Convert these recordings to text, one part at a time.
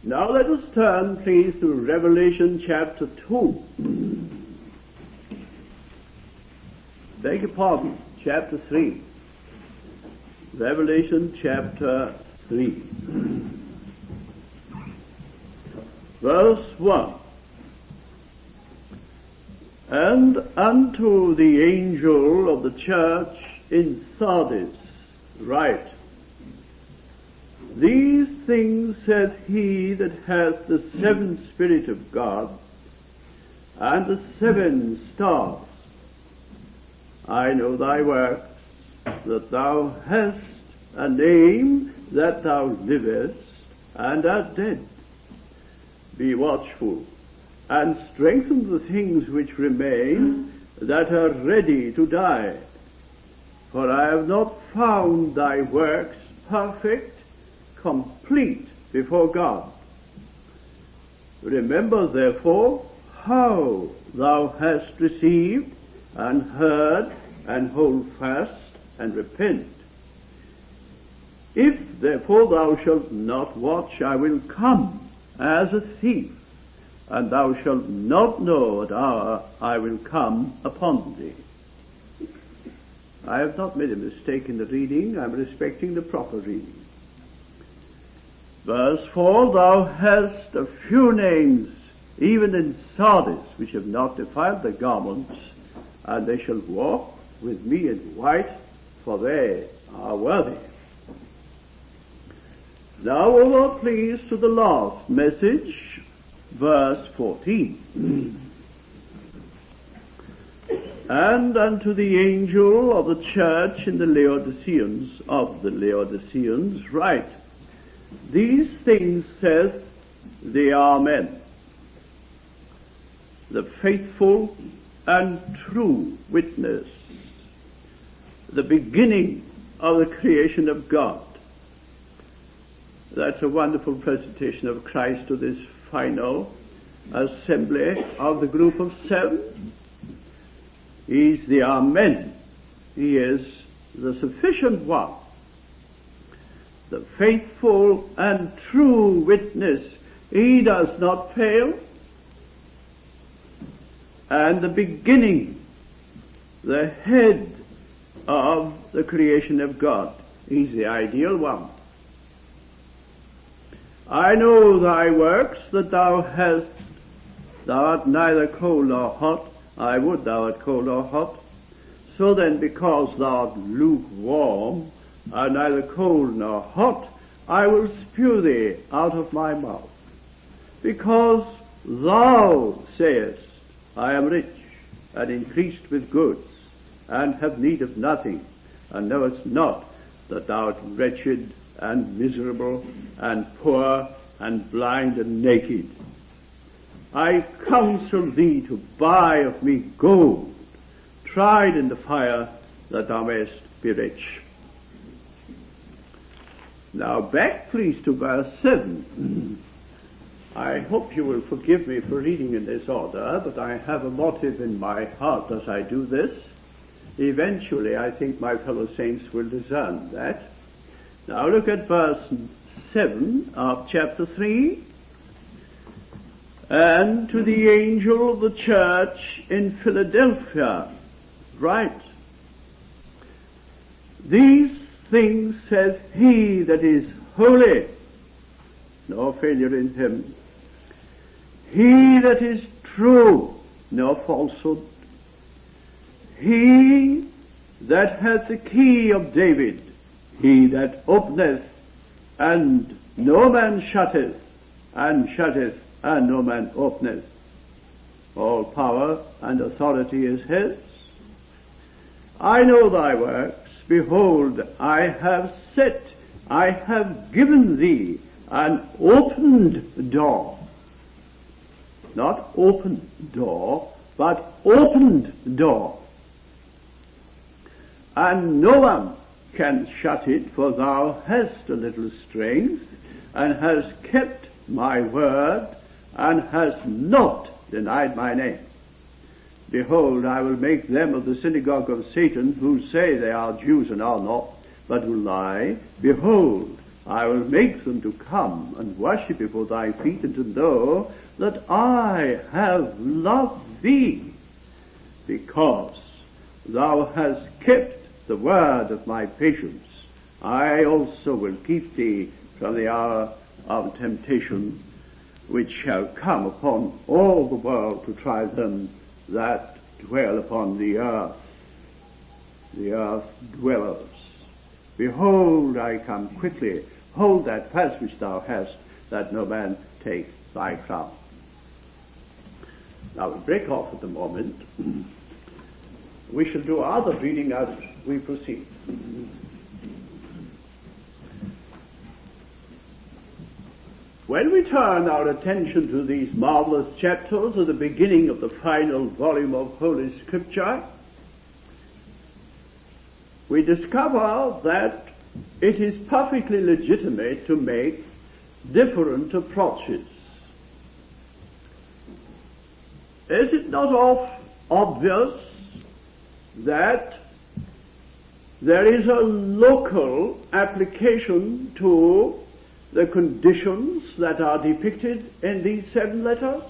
Now let us turn, please, to Revelation chapter 2. Beg your pardon, chapter 3. Revelation chapter 3. Verse 1. And unto the angel of the church in Sardis write, These things saith he that hath the seven Spirit of God, and the 7 stars. I know thy works, that thou hast a name, that thou livest, and art dead. Be watchful, and strengthen the things which remain, that are ready to die. For I have not found thy works perfect, complete before God. Remember therefore how thou hast received and heard, and hold fast and repent. If therefore thou shalt not watch, I will come as a thief, and thou shalt not know what hour I will come upon thee. I have not made a mistake in the reading. I am respecting the proper reading. Verse 4, Thou hast a few names, even in Sardis, which have not defiled their garments, and they shall walk with me in white, for they are worthy. Now over, please, to the last message, verse 14. And unto the angel of the church in the Laodiceans, write, These things saith the Amen, the faithful and true witness, the beginning of the creation of God. That's a wonderful presentation of Christ to this final assembly of the group of 7. He's the Amen. He is the sufficient one, the faithful and true witness. He does not fail. And the beginning, the head of the creation of God. He's the ideal one. I know thy works, that thou art neither cold nor hot. I would thou art cold or hot. So then, because thou art lukewarm, and neither cold nor hot, I will spew thee out of my mouth. Because thou sayest, I am rich, and increased with goods, and have need of nothing, and knowest not that thou art wretched, and miserable, and poor, and blind, and naked. I counsel thee to buy of me gold, tried in the fire, that thou mayest be rich. Now back, please, to verse 7. I hope you will forgive me for reading in this order, but I have a motive in my heart as I do this. Eventually, I think my fellow saints will discern that. Now look at verse 7 of chapter 3. And to the angel of the church in Philadelphia write, These things saith he that is holy, no failure in him, he that is true, no falsehood, he that hath the key of David, he that openeth, and no man shutteth, and shutteth, and no man openeth. All power and authority is his. I know thy works. Behold, I have given thee an opened door. Not open door, but opened door. And no one can shut it, for thou hast a little strength, and hast kept my word, and hast not denied my name. Behold, I will make them of the synagogue of Satan, who say they are Jews and are not, but who lie. Behold, I will make them to come and worship before thy feet, and to know that I have loved thee, because thou hast kept the word of my patience. I also will keep thee from the hour of temptation, which shall come upon all the world to try them that dwell upon the earth dwellers. Behold, I come quickly. Hold that fast which thou hast, that no man take thy crown. Now we break off at the moment. We shall do other reading as we proceed. When we turn our attention to these marvelous chapters at the beginning of the final volume of Holy Scripture, we discover that it is perfectly legitimate to make different approaches. Is it not obvious that there is a local application to the conditions that are depicted in these 7 letters?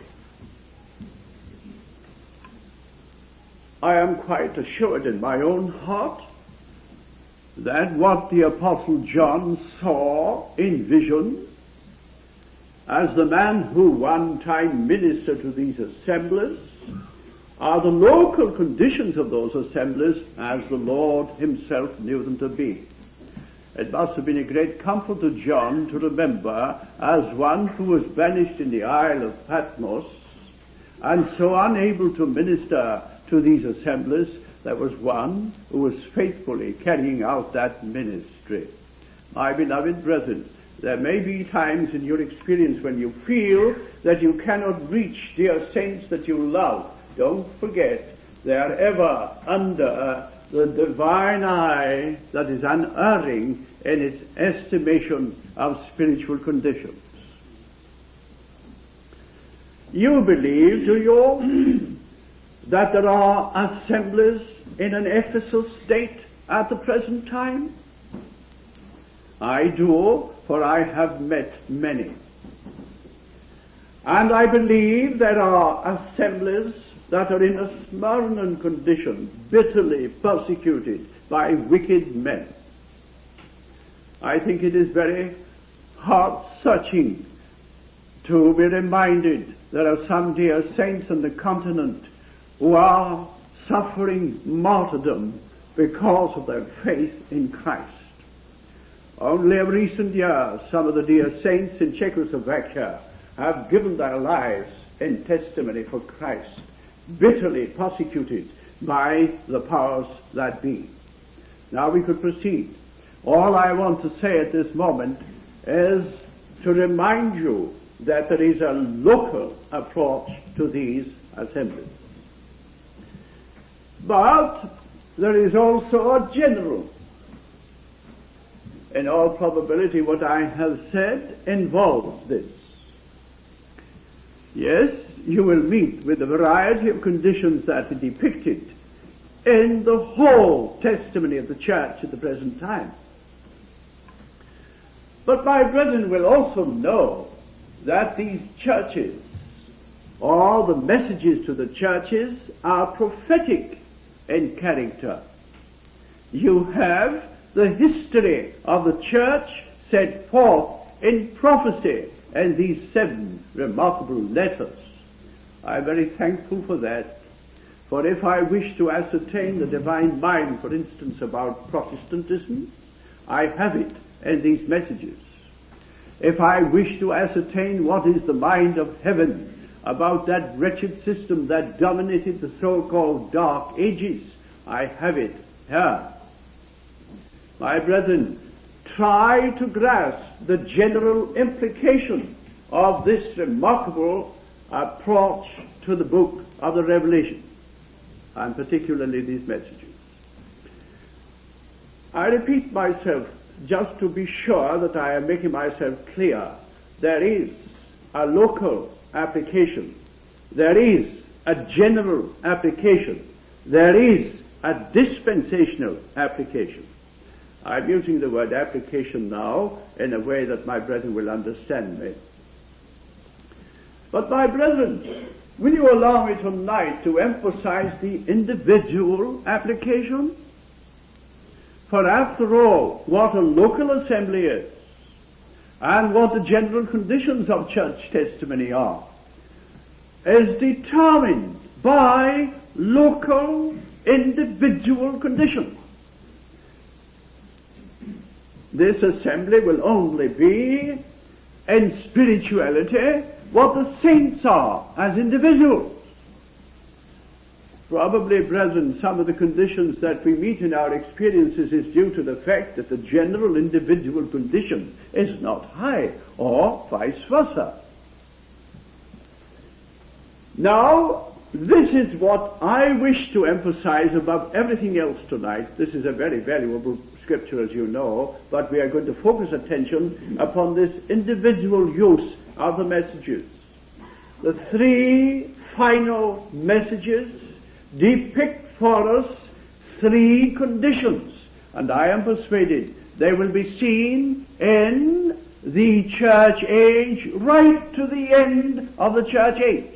I am quite assured in my own heart that what the Apostle John saw in vision as the man who one time ministered to these assemblies are the local conditions of those assemblies as the Lord himself knew them to be. It must have been a great comfort to John to remember, as one who was banished in the Isle of Patmos and so unable to minister to these assemblies, there was one who was faithfully carrying out that ministry. My beloved brethren, there may be times in your experience when you feel that you cannot reach dear saints that you love. Don't forget, they are ever under the divine eye that is unerring in its estimation of spiritual conditions. You believe, do you, that there are assemblies in an Ephesus state at the present time? I do, for I have met many. And I believe there are assemblies that are in a Smyrnan condition, bitterly persecuted by wicked men. I think it is very heart-searching to be reminded there are some dear saints on the continent who are suffering martyrdom because of their faith in Christ. Only of recent years, some of the dear saints in Czechoslovakia have given their lives in testimony for Christ, bitterly persecuted by the powers that be. Now we could proceed. All I want to say at this moment is to remind you that there is a local approach to these assemblies. But there is also a general. In all probability, what I have said involves this. Yes, you will meet with a variety of conditions that are depicted in the whole testimony of the church at the present time. But my brethren will also know that these churches, or the messages to the churches, are prophetic in character. You have the history of the church set forth in prophecy in these 7 remarkable letters. I am very thankful for that, for if I wish to ascertain the divine mind, for instance, about Protestantism, I have it in these messages. If I wish to ascertain what is the mind of heaven about that wretched system that dominated the so-called Dark Ages, I have it here. My brethren, try to grasp the general implication of this remarkable approach to the book of the Revelation, and particularly these messages. I repeat myself just to be sure that I am making myself clear. There is a local application. There is a general application. There is a dispensational application. I'm using the word application now in a way that my brethren will understand me. But my brethren, will you allow me tonight to emphasize the individual application? For after all, what a local assembly is, and what the general conditions of church testimony are, is determined by local, individual conditions. This assembly will only be, in spirituality, what the saints are as individuals. Probably, brethren, some of the conditions that we meet in our experiences is due to the fact that the general individual condition is not high, or vice versa. Now, this is what I wish to emphasize above everything else tonight. This is a very valuable scripture, as you know, but we are going to focus attention upon this individual use of the messages. The three final messages depict for us three conditions, and I am persuaded they will be seen in the church age right to the end of the church age.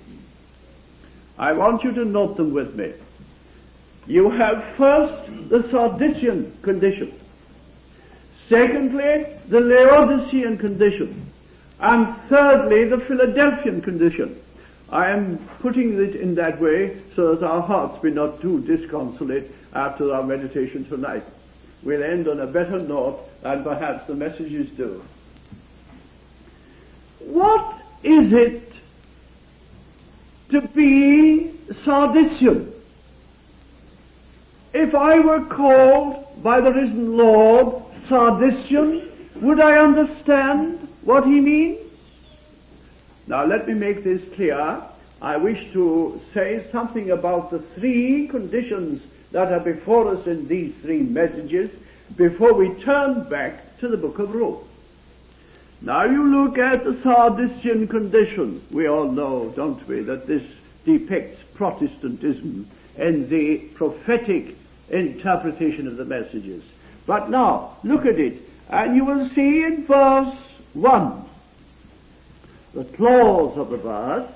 I want you to note them with me. You have first the Sardisian condition, secondly the Laodicean condition, and thirdly the Philadelphian condition. I am putting it in that way so that our hearts be not too disconsolate after our meditation tonight. We'll end on a better note than perhaps the messages do. What is it to be Sardisian? If I were called by the risen Lord Sardisian, would I understand what he means? Now let me make this clear. I wish to say something about the three conditions that are before us in these three messages before we turn back to the book of Ruth. Now you look at the Sardisian condition. We all know, don't we, that this depicts Protestantism in the prophetic interpretation of the messages. But now, look at it, and you will see in verse 1, the clause of the verse,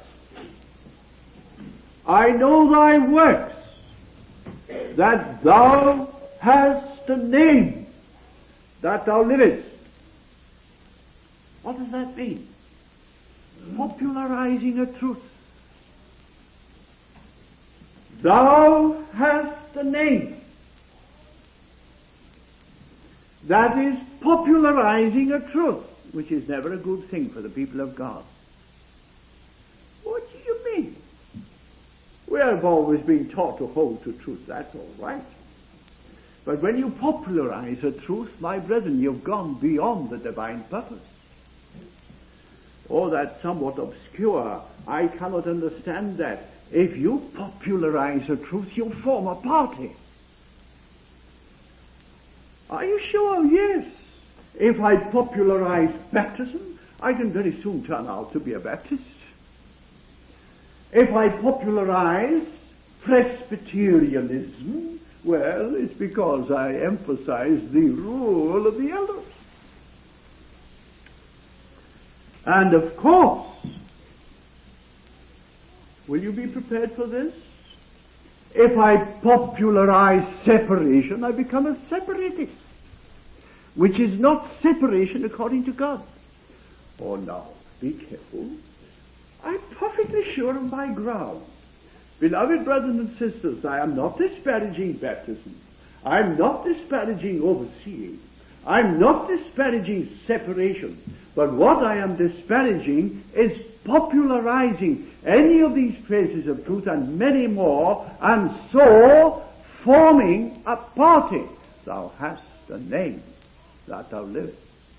I know thy works, that thou hast a name, that thou livest. What does that mean? Popularizing a truth. Thou hast a name. That is popularizing a truth, which is never a good thing for the people of God. What do you mean? We have always been taught to hold to truth, that's all right. But when you popularize a truth, my brethren, you've gone beyond the divine purpose. Oh, that's somewhat obscure. I cannot understand that. If you popularize a truth, you form a party. Are you sure? Yes. If I popularize baptism, I can very soon turn out to be a Baptist. If I popularize Presbyterianism, well, it's because I emphasize the rule of the elders. And of course, will you be prepared for this? If I popularize separation, I become a separatist, which is not separation according to God. Oh, now, be careful. I'm perfectly sure of my ground. Beloved brothers and sisters, I am not disparaging baptism. I'm not disparaging overseeing. I'm not disparaging separation. But what I am disparaging is popularizing any of these phrases of truth and many more, and so forming a party. Thou hast a name, that thou livest.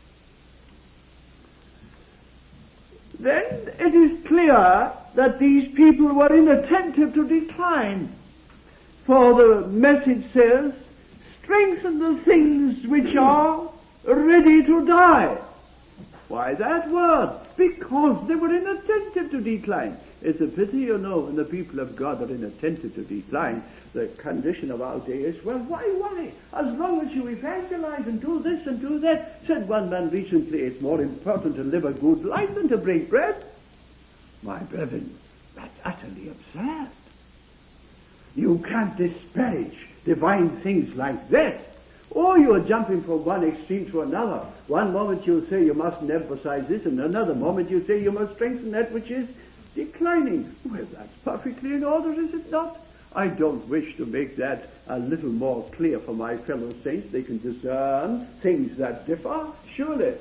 Then it is clear that these people were inattentive to decline. For the message says, strengthen the things which are ready to die. Why that word? Because they were inattentive to decline. It's a pity, you know, when the people of God are inattentive to decline. The condition of our day is, well, why worry? As long as you evangelize and do this and do that. Said one man recently, it's more important to live a good life than to break bread. My brethren, that's utterly absurd. You can't disparage divine things like that. Or you are jumping from one extreme to another. One moment you say you mustn't emphasize this, and another moment you say you must strengthen that which is declining. Well, that's perfectly in order, is it not? I don't wish to make that a little more clear for my fellow saints. They can discern things that differ, surely.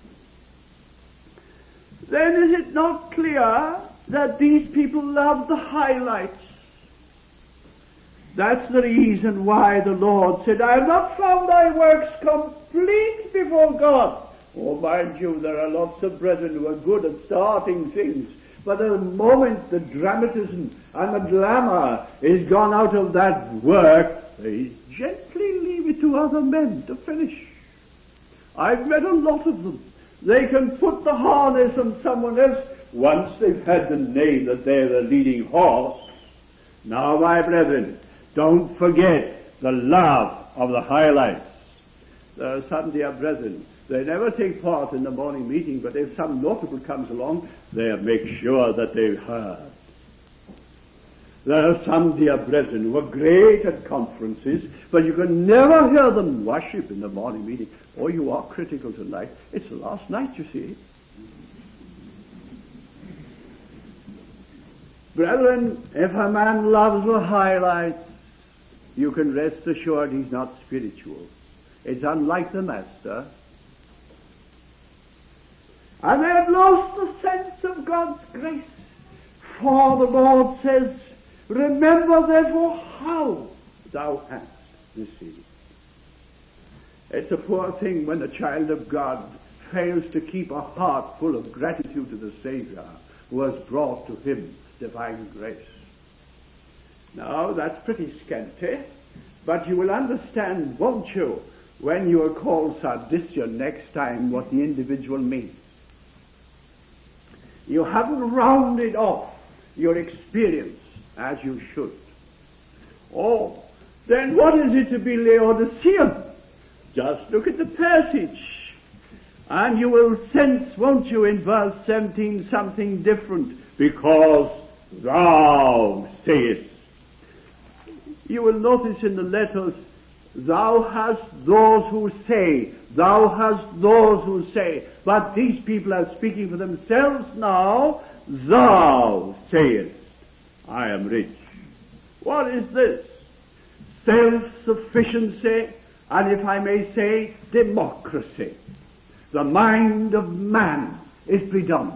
Then is it not clear that these people love the highlights? That's the reason why the Lord said, I have not found thy works complete before God. Oh, mind you, there are lots of brethren who are good at starting things, but the moment the dramatism and the glamour is gone out of that work, they gently leave it to other men to finish. I've met a lot of them. They can put the harness on someone else once they've had the name that they're the leading horse. Now, my brethren, don't forget the love of the highlights. There are some dear brethren, they never take part in the morning meeting, but if some notable comes along, they make sure that they've heard. There are some dear brethren who are great at conferences, but you can never hear them worship in the morning meeting. Oh, you are critical tonight. It's the last night, you see. Brethren, if a man loves the highlights, you can rest assured he's not spiritual. It's unlike the master. And they have lost the sense of God's grace. For the Lord says, remember therefore how thou hast received. It's a poor thing when a child of God fails to keep a heart full of gratitude to the Savior who has brought to him divine grace. Now, that's pretty scanty, but you will understand, won't you, when you are called Sardician next time, what the individual means. You haven't rounded off your experience as you should. Oh, then what is it to be Laodicean? Just look at the passage, and you will sense, won't you, in verse 17, something different. Because thou sayest. You will notice in the letters, thou hast those who say, thou hast those who say. But these people are speaking for themselves now. Thou sayest, I am rich. What is this? Self-sufficiency, and if I may say, democracy. The mind of man is predominant.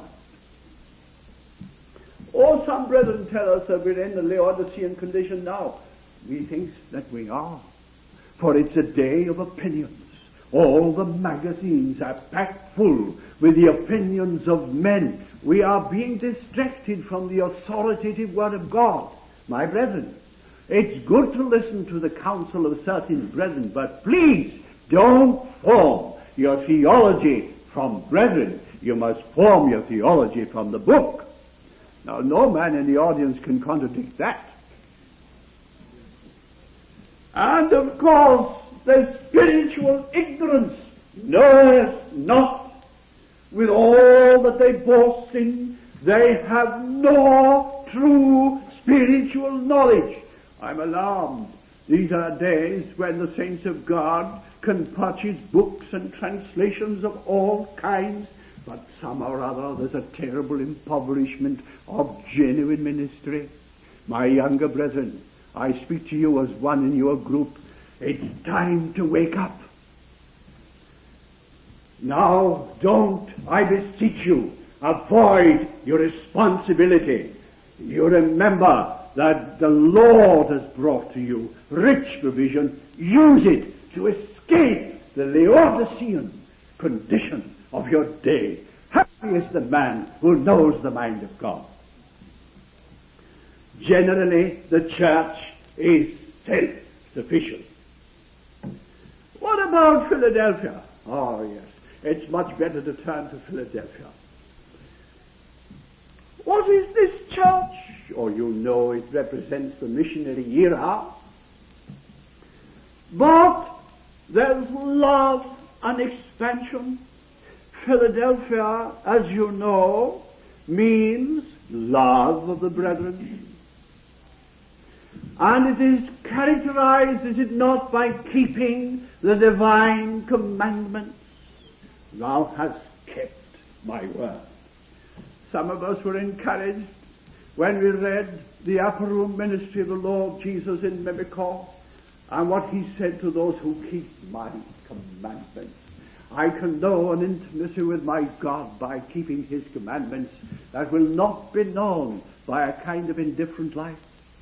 Oh, some brethren tell us that we're in the Laodicean condition now. We think that we are. For it's a day of opinions. All the magazines are packed full with the opinions of men. We are being distracted from the authoritative word of God. My brethren, it's good to listen to the counsel of certain brethren, but please don't form your theology from brethren. You must form your theology from the book. Now, no man in the audience can contradict that. And, of course, the spiritual ignorance knoweth not. With all that they boast in, they have no true spiritual knowledge. I'm alarmed. These are days when the saints of God can purchase books and translations of all kinds, but somehow or other there's a terrible impoverishment of genuine ministry. My younger brethren, I speak to you as one in your group. It's time to wake up. Now, don't, I beseech you, avoid your responsibility. You remember that the Lord has brought to you rich provision. Use it to escape the Laodicean condition of your day. Happy is the man who knows the mind of God. Generally, the church is self-sufficient. What about Philadelphia? Oh, yes. it's much better to turn to Philadelphia. What is this church? Oh, you know it represents the missionary era. But there's love and expansion. Philadelphia, as you know, means love of the brethren. And it is characterized, is it not, by keeping the divine commandments. Thou hast kept my word. Some of us were encouraged when we read the upper room ministry of the Lord Jesus in Mimico, and what he said to those who keep my commandments. I can know an intimacy with my God by keeping his commandments that will not be known by a kind of indifferent life.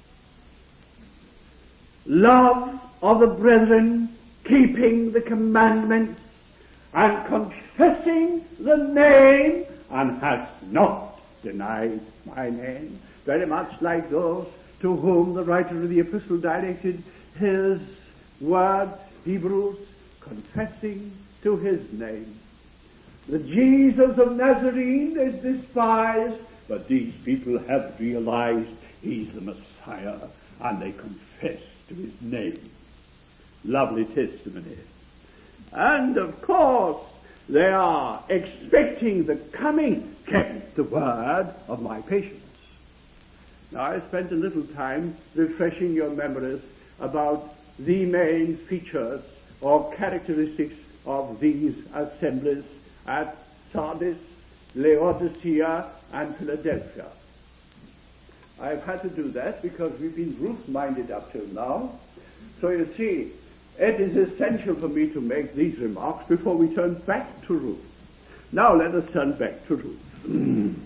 Love of the brethren, keeping the commandments, and confessing the name, and has not denied my name. Very much like those to whom the writer of the epistle directed his words, Hebrews, confessing to his name. The Jesus of Nazarene is despised, but these people have realized he's the Messiah, and they confess to his name. Lovely testimony. And of course, they are expecting the coming, kept the word of my patience. Now, I spent a little time refreshing your memories about the main features or characteristics of these assemblies at Sardis, Laodicea, and Philadelphia. I've had to do that because we've been Ruth-minded up till now. So you see, it is essential for me to make these remarks before we turn back to Ruth. Now let us turn back to Ruth.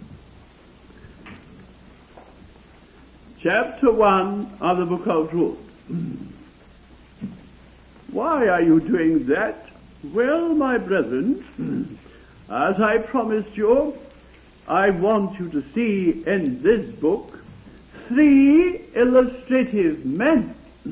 Chapter 1 of the book of Ruth. Why are you doing that? Well, my brethren, as I promised you, I want you to see in this book 3 illustrative men.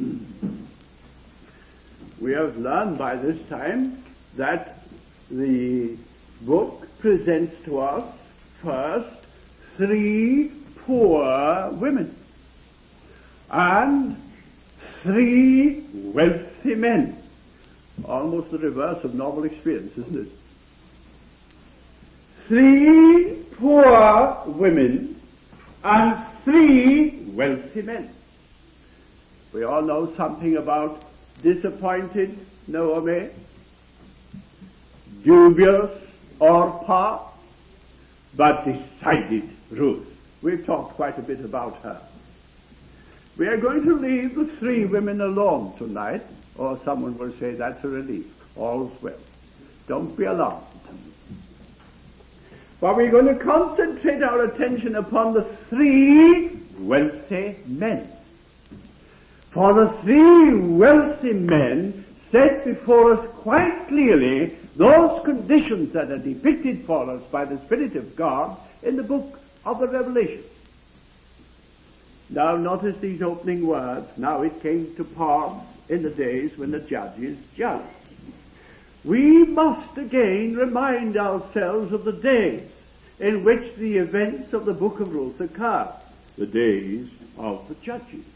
We have learned by this time that the book presents to us first 3 poor women and 3 wealthy men. Almost the reverse of normal experience, isn't it? 3 poor women and 3 wealthy men. We all know something about disappointed Naomi, dubious Orpah, but decided Ruth. We've talked quite a bit about her. We are going to leave the 3 women alone tonight, or someone will say that's a relief. All's well. Don't be alarmed. But we're going to concentrate our attention upon the 3 wealthy men. For the 3 wealthy men set before us quite clearly those conditions that are depicted for us by the Spirit of God in the book of the Revelation. Now notice these opening words. Now it came to pass in the days when the judges judged. We must again remind ourselves of the days in which the events of the book of Ruth occurred. The days of the judges.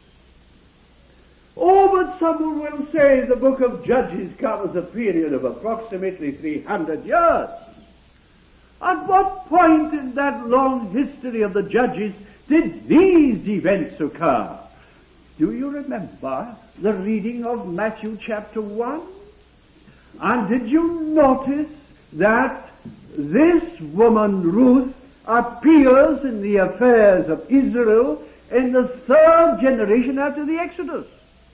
Oh, but someone will say the book of Judges covers a period of approximately 300 years. At what point in that long history of the Judges did these events occur? Do you remember the reading of Matthew chapter 1? And did you notice that this woman, Ruth, appears in the affairs of Israel in the 3rd generation after the Exodus?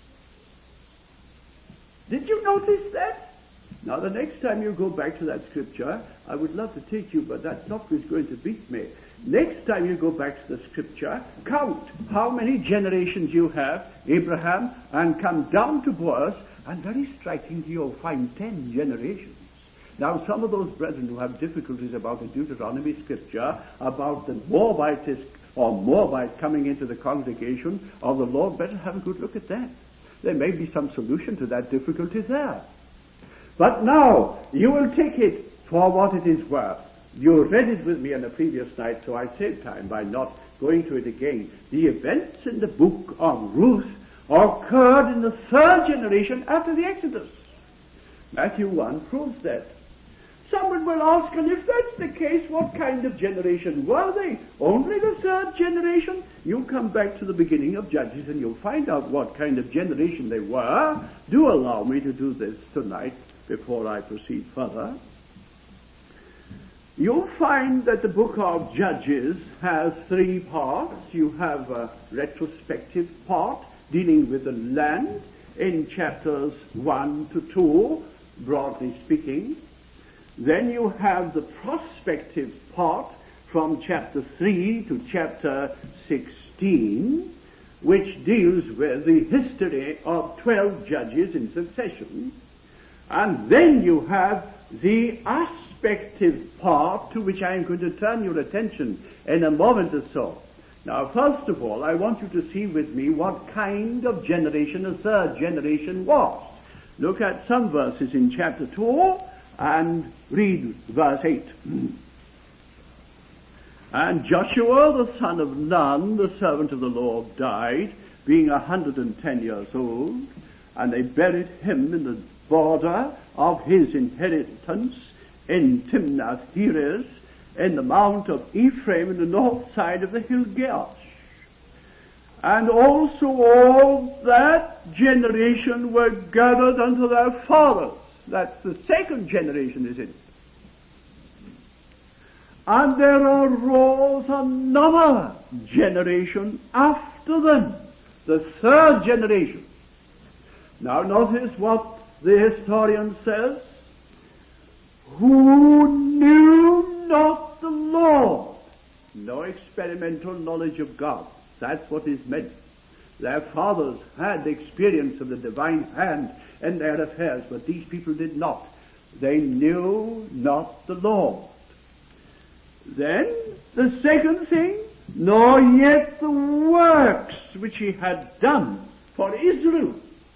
Did you notice that? Now, the next time you go back to that scripture, I would love to take you, but that's not who's going to beat me. Next time you go back to the scripture, count how many generations you have, Abraham, and come down to Boaz, and very strikingly you'll find 10 generations. Now, some of those brethren who have difficulties about the Deuteronomy scripture, about the Moabites or Moabites coming into the congregation of the Lord, better have a good look at that. There may be some solution to that difficulty there. But now, you will take it for what it is worth. You read it with me on the previous night, so I saved time by not going to it again. The events in the book of Ruth occurred in the third generation after the Exodus. Matthew 1 proves that. Someone will ask, and if that's the case, what kind of generation were they? Only the third generation? You come back to the beginning of Judges and you'll find out what kind of generation they were. Do allow me to do this tonight before I proceed further. You'll find that the book of Judges has three parts. You have a retrospective part dealing with the land in chapters 1 to 2, broadly speaking. Then you have the prospective part from chapter 3 to chapter 16, which deals with the history of 12 judges in succession. And then you have the aspective part, to which I am going to turn your attention in a moment or so. Now, first of all, I want you to see with me what kind of generation the third generation was. Look at some verses in chapter 2 and read verse 8. And Joshua the son of Nun, the servant of the Lord, died, being 110 years old, and they buried him in the border of his inheritance in Timnath-Heres, in the mount of Ephraim, in the north side of the hill Gaash. And also all that generation were gathered unto their fathers. That's the second generation, is it? And there arose another generation after them, the third generation. Now notice what the historian says. Who knew not the Lord. No experimental knowledge of God. That's what is meant. Their fathers had experience of the divine hand in their affairs, but these people did not. They knew not the Lord. Then, the second thing, nor yet the works which he had done for Israel.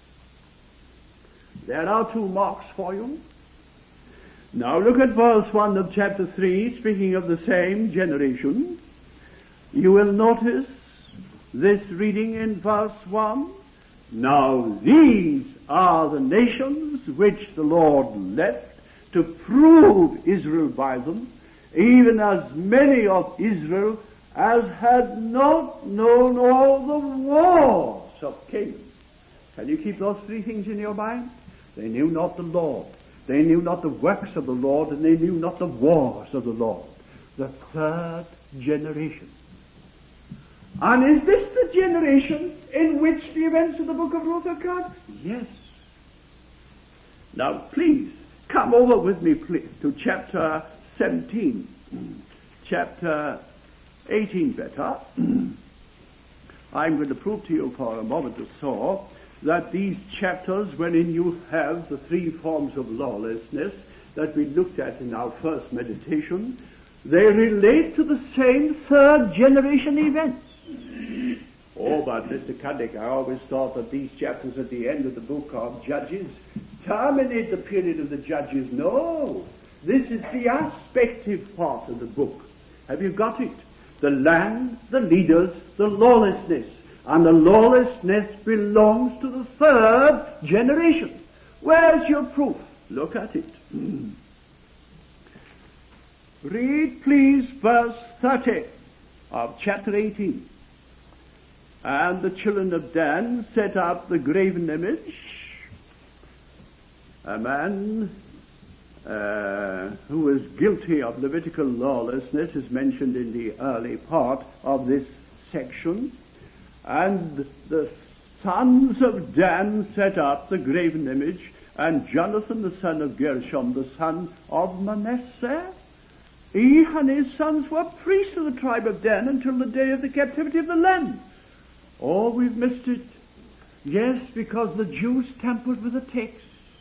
There are two marks for you. Now look at verse 1 of chapter 3, speaking of the same generation. You will notice this reading in verse 1. Now these are the nations which the Lord left to prove Israel by them, even as many of Israel as had not known all the wars of Canaan. Can you keep those three things in your mind? They knew not the Lord. They knew not the works of the Lord, and they knew not the wars of the Lord. The third generation. And is this the generation in which the events of the book of Ruth occurred? Yes. Now please, come over with me please to chapter 17. Chapter 18 better. I'm going to prove to you for a moment or so that these chapters, wherein you have the three forms of lawlessness that we looked at in our first meditation, they relate to the same third generation events. Oh, but Mr. Cuddick, I always thought that these chapters at the end of the book of Judges terminate the period of the Judges. No, this is the aspective part of the book. Have you got it? The land, the leaders, the lawlessness. And the lawlessness belongs to the third generation. Where's your proof? Look at it. Read, please, verse 30 of chapter 18. And the children of Dan set up the graven image. A man who was guilty of Levitical lawlessness is mentioned in the early part of this section. And the sons of Dan set up the graven image, and Jonathan the son of Gershom, the son of Manasseh, he and his sons were priests of the tribe of Dan until the day of the captivity of the land. Oh, we've missed it. Yes, because the Jews tampered with the text.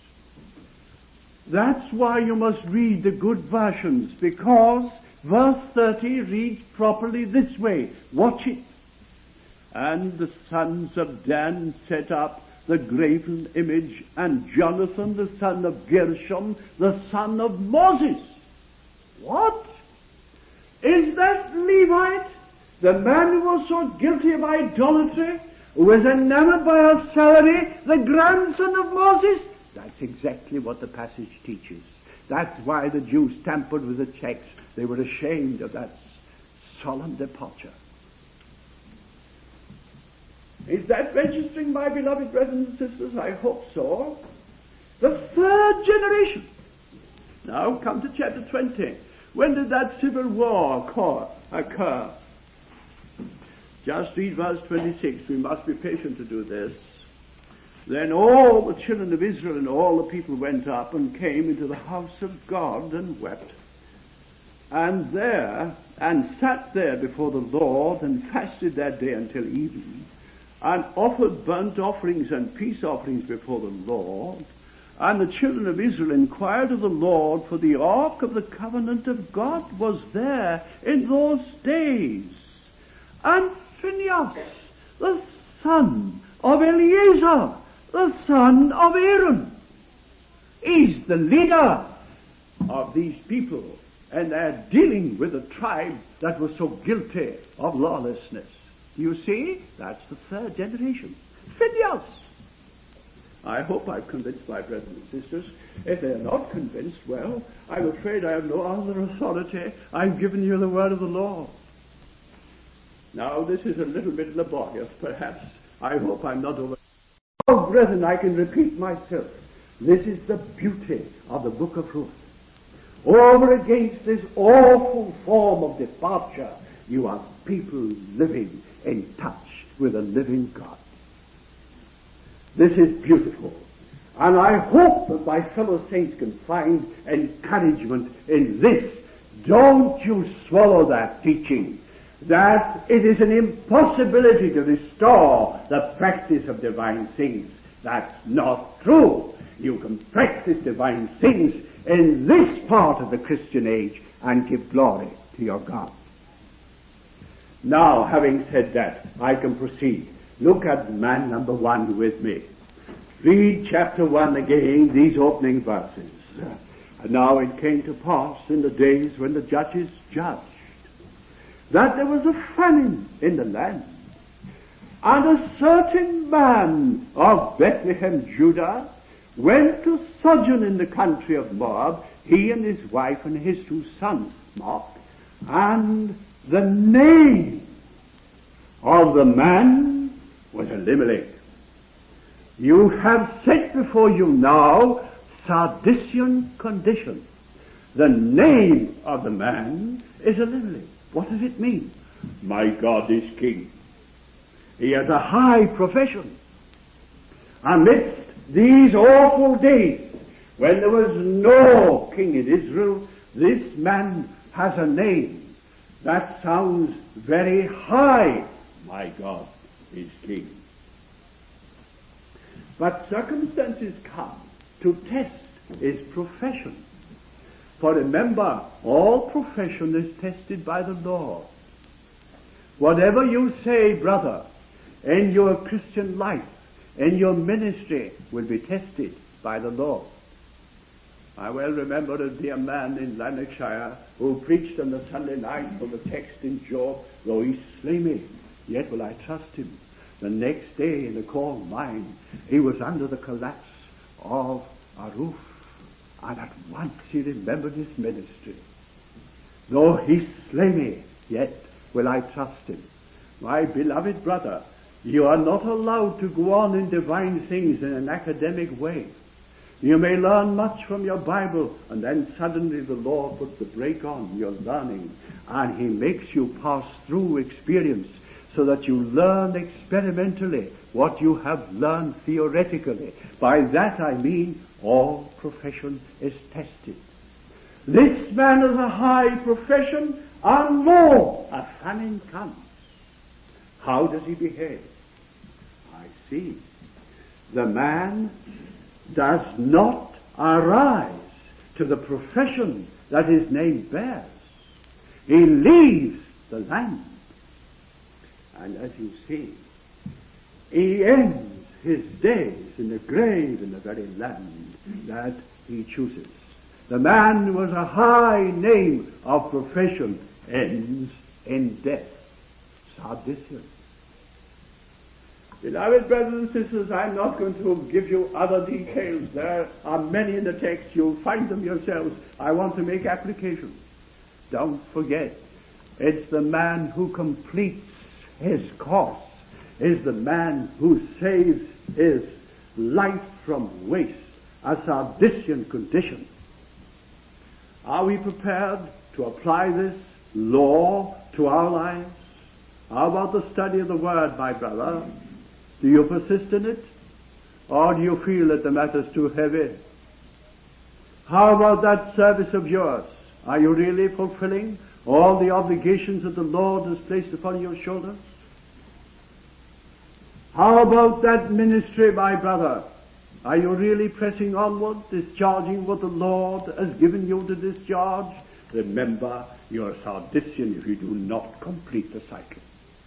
That's why you must read the good versions, because verse 30 reads properly this way. Watch it. And the sons of Dan set up the graven image, and Jonathan, the son of Gershom, the son of Moses. What? Is that Levite, the man who was so guilty of idolatry, who was enamored by her salary, the grandson of Moses? That's exactly what the passage teaches. That's why the Jews tampered with the text. They were ashamed of that solemn departure. Is that registering, my beloved brothers and sisters? I hope so. The third generation. Now come to chapter 20. When did that civil war occur? Just read verse 26. We must be patient to do this. Then all the children of Israel and all the people went up and came into the house of God and wept. And sat there before the Lord and fasted that day until evening, and offered burnt offerings and peace offerings before the Lord. And the children of Israel inquired of the Lord, for the ark of the covenant of God was there in those days. And Phinehas, the son of Eleazar, the son of Aaron, is the leader of these people, and they're dealing with a tribe that was so guilty of lawlessness. You see, that's the third generation. Phinehas. I hope I've convinced my brothers and sisters. If they're not convinced, well, I'm afraid I have no other authority. I've given you the word of the Lord. Now, this is a little bit laborious, perhaps. I hope I'm not over. Oh, brethren, I can repeat myself. This is the beauty of the book of Ruth. Over against this awful form of departure, you are people living in touch with a living God. This is beautiful. And I hope that my fellow saints can find encouragement in this. Don't you swallow that teaching that it is an impossibility to restore the practice of divine things. That's not true. You can practice divine things in this part of the Christian age and give glory to your God. Now, having said that, I can proceed. Look at man number 1 with me. Read chapter 1 again, these opening verses. And now it came to pass in the days when the judges judged, that there was a famine in the land. And a certain man of Bethlehem, Judah, went to sojourn in the country of Moab, he and his wife and his 2 sons, Mark. And the name of the man was Elimelech. You have set before you now Sardisian condition. The name of the man is Elimelech. What does it mean? My God is king. He has a high profession. Amidst these awful days, when there was no king in Israel, this man has a name that sounds very high. My God is king. But circumstances come to test his profession. For remember, all profession is tested by the Lord. Whatever you say, brother, in your Christian life, in your ministry, will be tested by the Lord. I well remember a dear man in Lanarkshire who preached on the Sunday night from the text in Job, though he slay me, yet will I trust him. The next day in the coal mine, he was under the collapse of a roof. And at once he remembered his ministry. Though he slay me, yet will I trust him. My beloved brother, you are not allowed to go on in divine things in an academic way. You may learn much from your Bible, and then suddenly the Lord puts the brake on your learning, and he makes you pass through experience so that you learn experimentally what you have learned theoretically. By that I mean all profession is tested. This man has a high profession, and lo, a famine comes. How does he behave? I see. The man does not arise to the profession that his name bears. He leaves the land. And as you see, he ends his days in the grave in the very land that he chooses. The man who has a high name of profession ends in death. Sardician. Beloved brothers and sisters, I'm not going to give you other details. There are many in the text. You'll find them yourselves. I want to make application. Don't forget, it's the man who completes his course, is the man who saves his life from waste, a Sardician condition. Are we prepared to apply this law to our lives? How about the study of the Word, my brother? Do you persist in it? Or do you feel that the matter's too heavy? How about that service of yours? Are you really fulfilling all the obligations that the Lord has placed upon your shoulders? How about that ministry, my brother? Are you really pressing onward, discharging what the Lord has given you to discharge? Remember, you're a Sardician if you do not complete the cycle.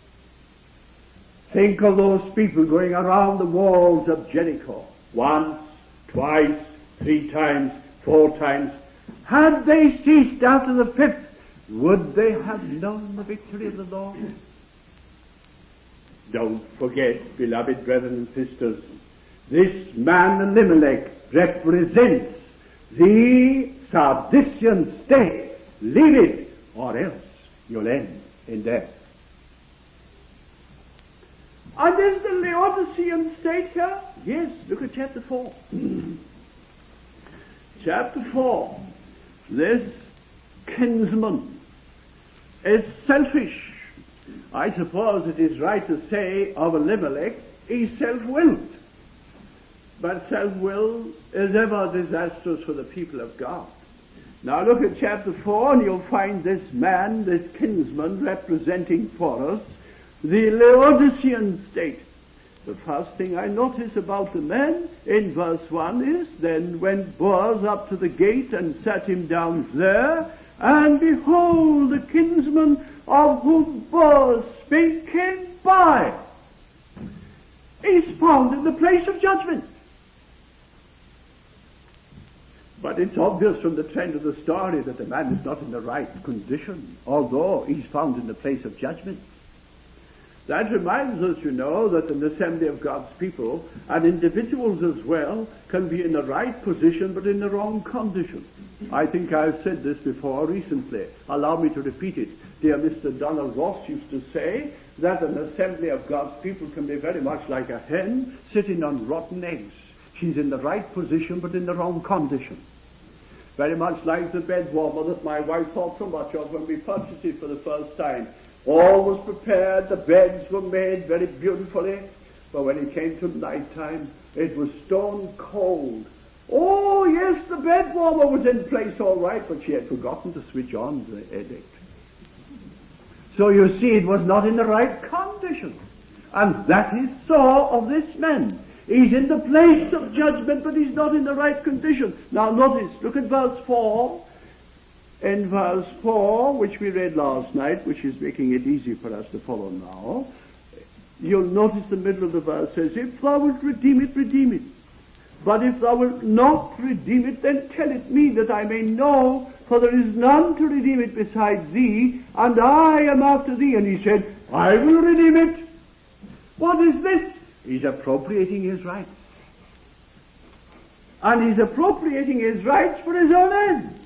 Think of those people going around the walls of Jericho. Once, twice, 3 times, 4 times. Had they ceased after the 5th, would they have known the victory of the Lord? Don't forget, beloved brethren and sisters, this man Elimelech represents the Sardician state. Leave it, or else you'll end in death. And there's the Laodicean state here. Yes, look at chapter 4. Chapter 4. This kinsman is selfish. I suppose it is right to say of Elimelech, he's self-willed. But self-will is ever disastrous for the people of God. Now look at chapter 4 and you'll find this man, this kinsman, representing for us the Laodicean state. The first thing I notice about the man in verse 1 is, then went Boaz up to the gate and sat him down there, and behold, the kinsman of whom Boaz spake came by. He's found in the place of judgment. But it's obvious from the trend of the story that the man is not in the right condition, although he's found in the place of judgment. That reminds us, you know, that an assembly of God's people, and individuals as well, can be in the right position but in the wrong condition. I think I've said this before recently. Allow me to repeat it. Dear Mr. Donald Ross used to say that an assembly of God's people can be very much like a hen sitting on rotten eggs. She's in the right position but in the wrong condition. Very much like the bed warmer that my wife thought so much of when we purchased it for the first time. All was prepared, the beds were made very beautifully, but when it came to night time, it was stone cold. Oh yes, the bed warmer was in place all right, but she had forgotten to switch on the edict. So you see, it was not in the right condition. And that is so of this man. He's in the place of judgment, but he's not in the right condition. Now notice, look at verse 4. In verse 4, which we read last night, which is making it easy for us to follow now, you'll notice the middle of the verse says, if thou wilt redeem it, redeem it. But if thou wilt not redeem it, then tell it me, that I may know, for there is none to redeem it besides thee, and I am after thee. And he said, I will redeem it. What is this? He's appropriating his rights. And he's appropriating his rights for his own ends.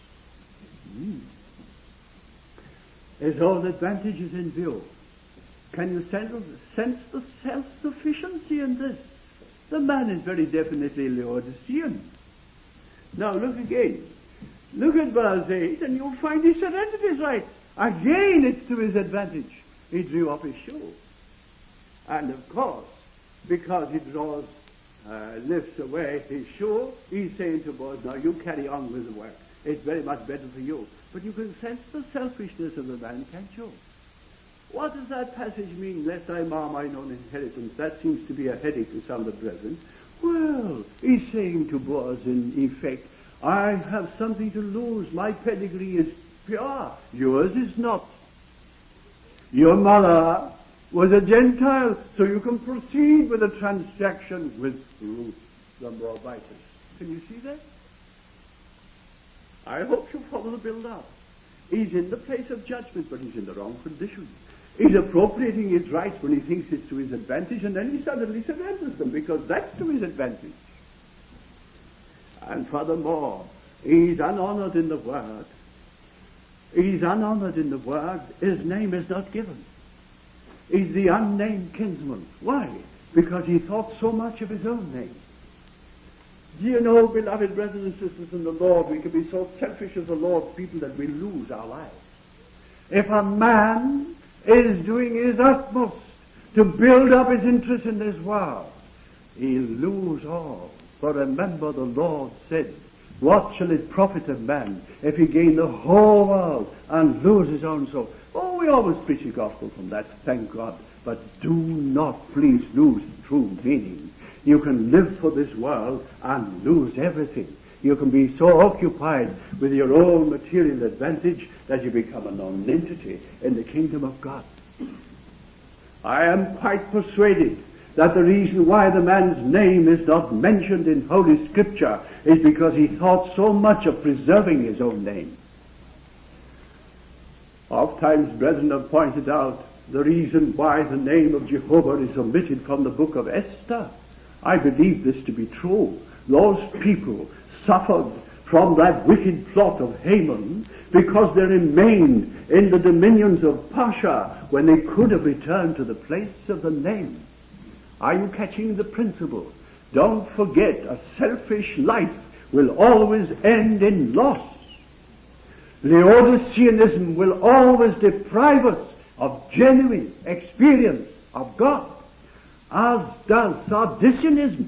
His own advantage is in view. Can you sense the self-sufficiency in this? The man is very definitely Laodicean. Now look again. Look at verse 8 and you'll find he surrendered his rights. Again it's to his advantage. He drew up his shoe. And of course, because he lifts away his shoe, he's saying to Boaz, now you carry on with the work. It's very much better for you. But you can sense the selfishness of the man, can't you? What does that passage mean? Lest I mar mine own inheritance. That seems to be a headache to some of the brethren. Well, he's saying to Boaz, in effect, I have something to lose. My pedigree is pure. Yours is not. Your mother was a Gentile, so you can proceed with the transaction with Ruth the Moabitess. Can you see that? I hope you follow the build-up. He's in the place of judgment, but he's in the wrong condition. He's appropriating his rights when he thinks it's to his advantage, and then he suddenly surrenders them because that's to his advantage. And furthermore, he's unhonored in the word. He's unhonored in the word. His name is not given. He's the unnamed kinsman. Why? Because he thought so much of his own name. Do you know, beloved brothers and sisters in the Lord, we can be so selfish as the Lord's people that we lose our lives. If a man is doing his utmost to build up his interest in this world, he'll lose all. For remember, the Lord said, what shall it profit a man if he gain the whole world and lose his own soul? Oh, we always preach the gospel from that, thank God. But do not please lose true meaning. You can live for this world and lose everything. You can be so occupied with your own material advantage that you become a non-entity in the kingdom of God. I am quite persuaded that the reason why the man's name is not mentioned in Holy Scripture is because he thought so much of preserving his own name. Oftentimes, brethren have pointed out the reason why the name of Jehovah is omitted from the book of Esther. I believe this to be true. Those people suffered from that wicked plot of Haman because they remained in the dominions of Pasha when they could have returned to the place of the name. Are you catching the principle? Don't forget, a selfish life will always end in loss. Laodiceanism will always deprive us of genuine experience of God, as does Sadduceanism.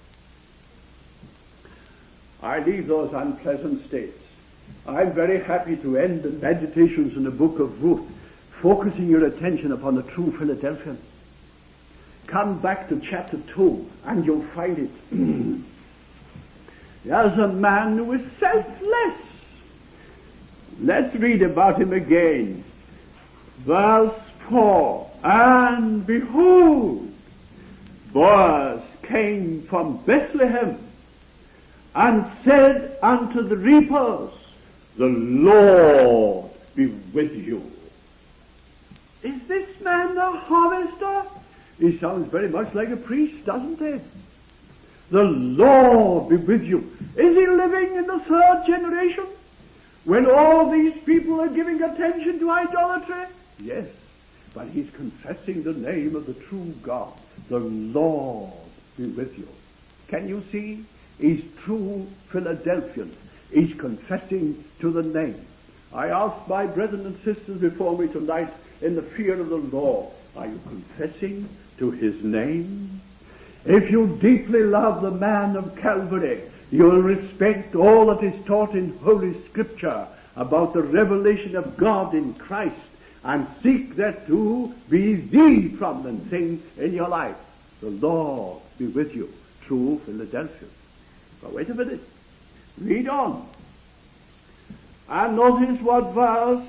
I leave those unpleasant states. I'm very happy to end the meditations in the book of Ruth, focusing your attention upon the true Philadelphian. Come back to chapter 2 and you'll find it. There's a man who is selfless. Let's read about him again. Verse 4, and behold, Boaz came from Bethlehem and said unto the reapers, the Lord be with you. Is this man a harvester? He sounds very much like a priest, doesn't he? The Lord be with you. Is he living in the third generation when all these people are giving attention to idolatry? Yes, but he's confessing the name of the true God. The Lord be with you. Can you see? He's true Philadelphian. He's confessing to the name. I ask my brethren and sisters before me tonight in the fear of the Lord, are you confessing to his name? If you deeply love the man of Calvary, you will respect all that is taught in Holy Scripture about the revelation of God in Christ and seek that to be the prominent thing in your life. The Lord be with you. True Philadelphia. But wait a minute. Read on. And notice what verse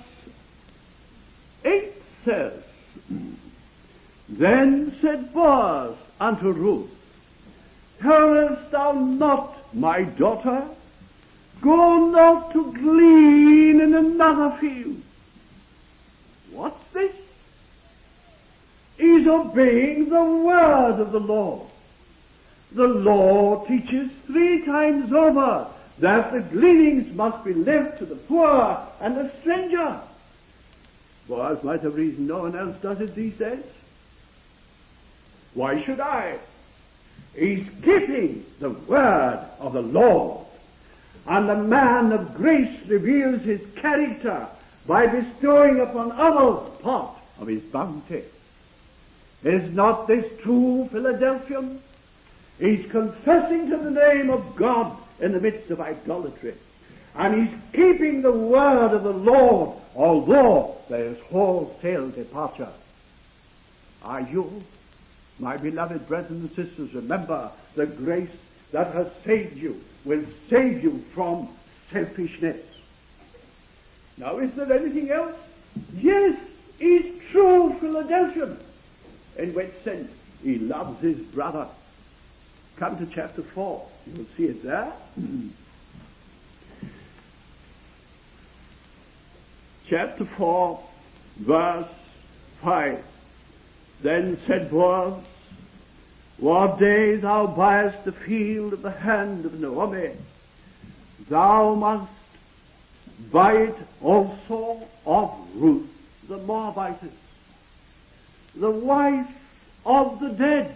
8 says. Then said Boaz unto Ruth, hearest thou not, my daughter? Go not to glean in another field. What's this? He's obeying the word of the Lord. The law teaches 3 times over that the gleanings must be left to the poor and the stranger. Boaz might have reasoned, no one else does it these days. Why should I? He's keeping the word of the Lord. And the man of grace reveals his character by bestowing upon others part of his bounty. Is not this true Philadelphian? He's confessing to the name of God in the midst of idolatry. And he's keeping the word of the Lord, although there is wholesale departure. Are you? My beloved brethren and sisters, remember the grace that has saved you will save you from selfishness. Now, is there anything else? Yes, he's true Philadelphian. In which sense? He loves his brother. Come to chapter 4. You will see it there. Chapter 4, verse 5. Then said Boaz, what day thou buyest the field of the hand of Naomi, thou must buy it also of Ruth the Moabitess, the wife of the dead,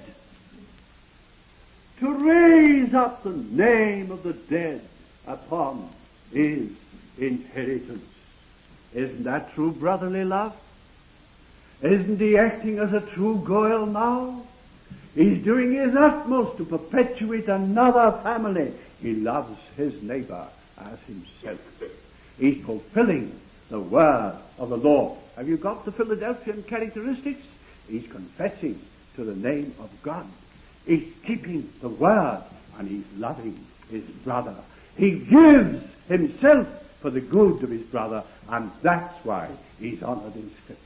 to raise up the name of the dead upon his inheritance. Isn't that true brotherly love? Isn't he acting as a true Goel now? He's doing his utmost to perpetuate another family. He loves his neighbor as himself. He's fulfilling the word of the Lord. Have you got the Philadelphian characteristics? He's confessing to the name of God. He's keeping the word, and he's loving his brother. He gives himself for the good of his brother, and that's why he's honored in Scripture.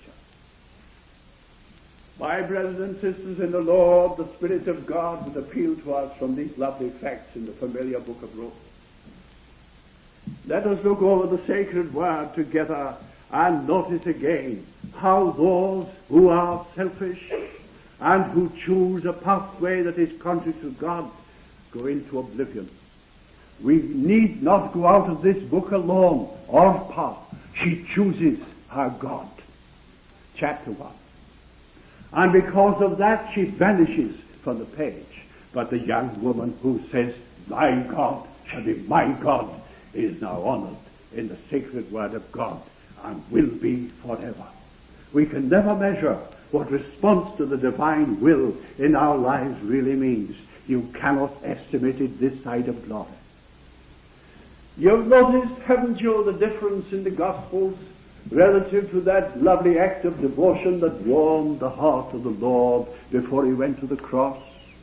My brothers and sisters in the Lord, the Spirit of God would appeal to us from these lovely facts in the familiar book of Ruth. Let us look over the sacred word together and notice again how those who are selfish and who choose a pathway that is contrary to God go into oblivion. We need not go out of this book alone or path. She chooses her God. Chapter 1. And because of that she vanishes from the page. But the young woman who says, thy God shall be my God, is now honored in the sacred word of God and will be forever. We can never measure what response to the divine will in our lives really means. You cannot estimate it this side of glory. You've noticed, haven't you, the difference in the Gospels relative to that lovely act of devotion that warmed the heart of the Lord before he went to the cross?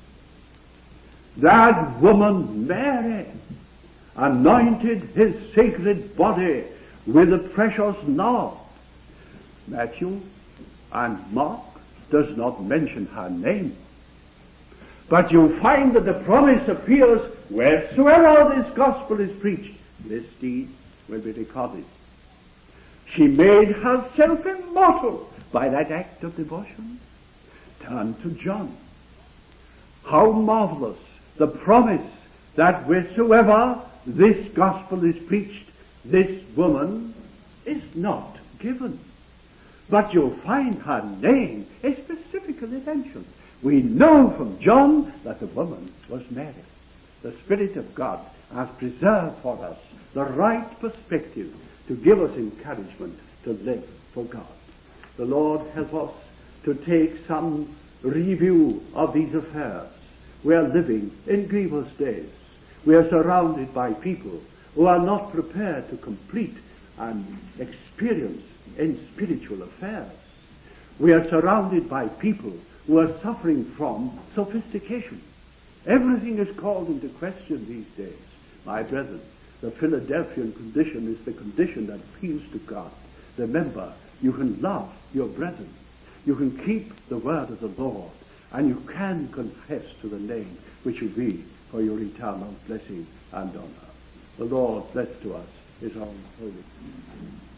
That woman, Mary, anointed his sacred body with the precious nard. Matthew and Mark does not mention her name. But you find that the promise appears wheresoever this gospel is preached, this deed will be recorded. She made herself immortal by that act of devotion. Turn to John. How marvelous the promise that wheresoever this gospel is preached, this woman is not given. But you'll find her name is specifically mentioned. We know from John that the woman was Mary. The Spirit of God has preserved for us the right perspective to give us encouragement to live for God. The Lord help us to take some review of these affairs. We are living in grievous days. We are surrounded by people who are not prepared to complete and experience in spiritual affairs. We are surrounded by people who are suffering from sophistication. Everything is called into question these days. My brethren, the Philadelphian condition is the condition that appeals to God. Remember, you can love your brethren. You can keep the word of the Lord, and you can confess to the name which will be for your eternal blessing and honor. The Lord bless to us his own holy.